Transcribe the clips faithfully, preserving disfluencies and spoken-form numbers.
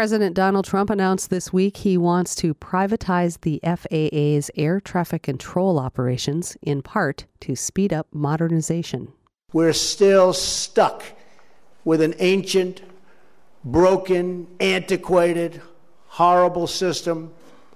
President Donald Trump announced this week he wants to privatize the F A A's air traffic control operations, in part to speed up modernization. We're still stuck with an ancient, broken, antiquated, horrible system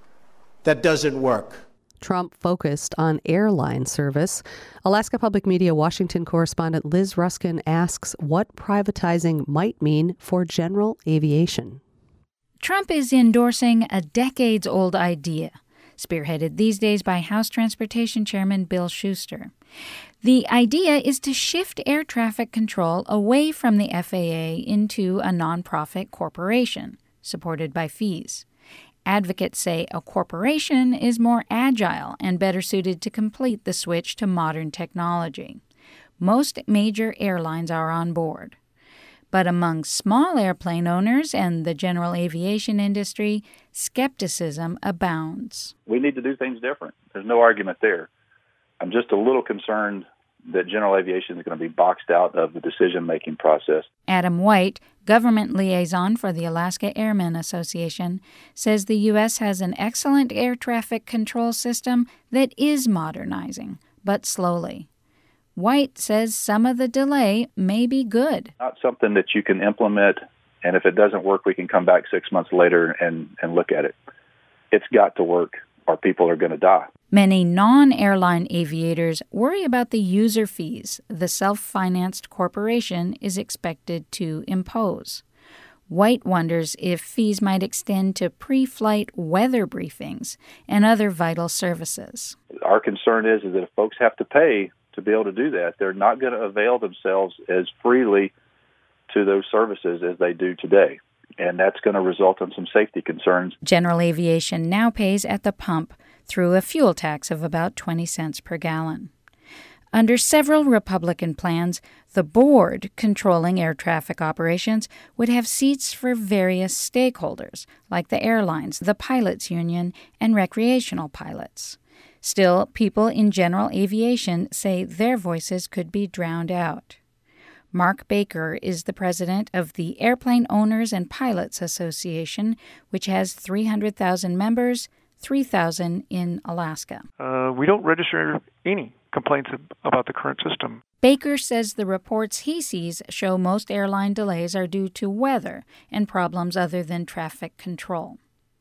that doesn't work. Trump focused on airline service. Alaska Public Media Washington correspondent Liz Ruskin asks what privatizing might mean for general aviation. Trump is endorsing a decades-old idea, spearheaded these days by House Transportation Chairman Bill Schuster. The idea is to shift air traffic control away from the F A A into a nonprofit corporation, supported by fees. Advocates say a corporation is more agile and better suited to complete the switch to modern technology. Most major airlines are on board. But among small airplane owners and the general aviation industry, skepticism abounds. We need to do things different. There's no argument there. I'm just a little concerned that general aviation is going to be boxed out of the decision-making process. Adam White, government liaison for the Alaska Airmen Association, says the U S has an excellent air traffic control system that is modernizing, but slowly. White says some of the delay may be good. Not something that you can implement, and if it doesn't work, we can come back six months later and, and look at it. It's got to work, or people are going to die. Many non-airline aviators worry about the user fees the self-financed corporation is expected to impose. White wonders if fees might extend to pre-flight weather briefings and other vital services. Our concern is, is that if folks have to pay to be able to do that, they're not going to avail themselves as freely to those services as they do today. And that's going to result in some safety concerns. General aviation now pays at the pump through a fuel tax of about twenty cents per gallon. Under several Republican plans, the board controlling air traffic operations would have seats for various stakeholders, like the airlines, the pilots union, and recreational pilots. Still, people in general aviation say their voices could be drowned out. Mark Baker is the president of the Airplane Owners and Pilots Association, which has three hundred thousand members, three thousand in Alaska. Uh, we don't register any complaints about the current system. Baker says the reports he sees show most airline delays are due to weather and problems other than traffic control.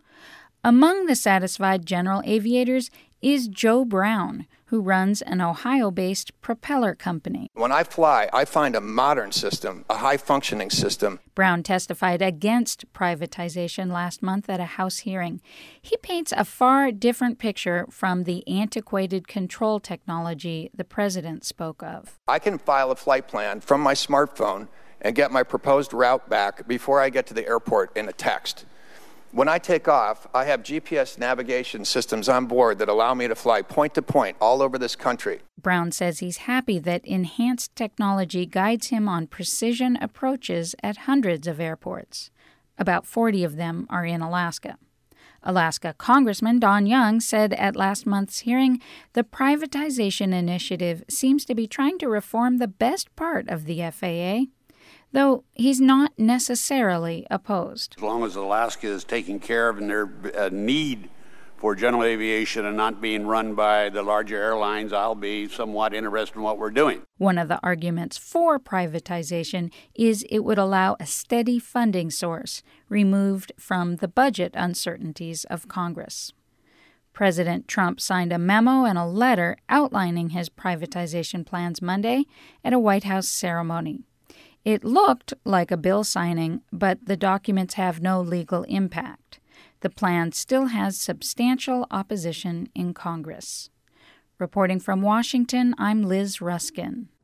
Among the satisfied general aviators is Joe Brown, who runs an Ohio-based propeller company. When I fly, I find a modern system, a high-functioning system. Brown testified against privatization last month at a House hearing. He paints a far different picture from the antiquated control technology the president spoke of. I can file a flight plan from my smartphone and get my proposed route back before I get to the airport in a text. When I take off, I have G P S navigation systems on board that allow me to fly point to point all over this country. Brown says he's happy that enhanced technology guides him on precision approaches at hundreds of airports. About forty of them are in Alaska. Alaska Congressman Don Young said at last month's hearing the privatization initiative seems to be trying to reform the best part of the F A A, though he's not necessarily opposed. As long as Alaska is taken care of and their uh, need for general aviation and not being run by the larger airlines, I'll be somewhat interested in what we're doing. One of the arguments for privatization is it would allow a steady funding source removed from the budget uncertainties of Congress. President Trump signed a memo and a letter outlining his privatization plans Monday at a White House ceremony. It looked like a bill signing, but the documents have no legal impact. The plan still has substantial opposition in Congress. Reporting from Washington, I'm Liz Ruskin.